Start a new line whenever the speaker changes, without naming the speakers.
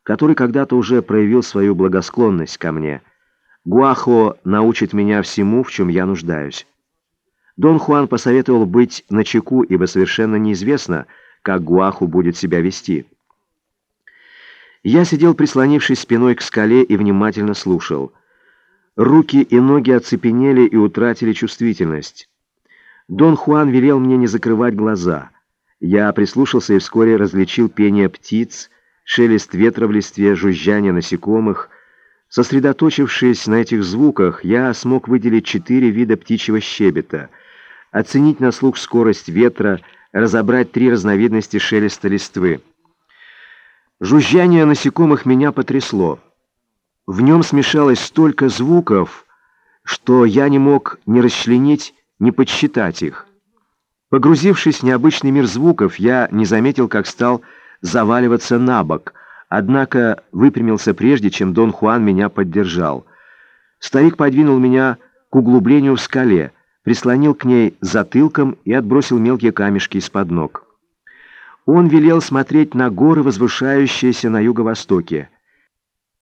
который когда-то уже проявил свою благосклонность ко мне. Гуахо научит меня всему, в чем я нуждаюсь. Дон Хуан посоветовал быть начеку, ибо совершенно неизвестно, как Гуахо будет себя вести. Я сидел, прислонившись спиной к скале, и внимательно слушал. Руки и ноги оцепенели и утратили чувствительность. Дон Хуан велел мне не закрывать глаза. Я прислушался и вскоре различил пение птиц, шелест ветра в листве, жужжание насекомых. Сосредоточившись на этих звуках, я смог выделить 4 вида птичьего щебета, оценить на слух скорость ветра, разобрать 3 разновидности шелеста листвы. Жужжание насекомых меня потрясло. В нем смешалось столько звуков, что я не мог ни расчленить, ни подсчитать их. Погрузившись в необычный мир звуков, я не заметил, как стал заваливаться на бок, однако выпрямился прежде, чем Дон Хуан меня поддержал. Старик подвинул меня к углублению в скале, прислонил к ней затылком и отбросил мелкие камешки из-под ног. Он велел смотреть на горы, возвышающиеся на юго-востоке.